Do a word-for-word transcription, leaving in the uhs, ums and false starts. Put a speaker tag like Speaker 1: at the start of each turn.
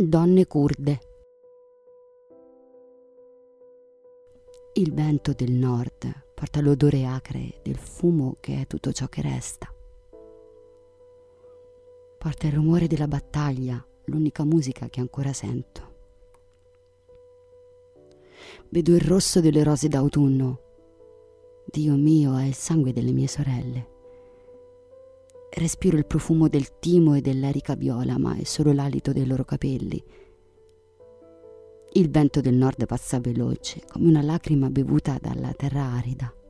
Speaker 1: Donne curde. Il vento del nord porta l'odore acre del fumo che è tutto ciò che resta. Porta il rumore della battaglia, l'unica musica che ancora sento. Vedo il rosso delle rose d'autunno. Dio mio, è il sangue delle mie sorelle. Respiro il profumo del timo e dell'erica viola, ma è solo l'alito dei loro capelli. Il vento del nord passa veloce, come una lacrima bevuta dalla terra arida.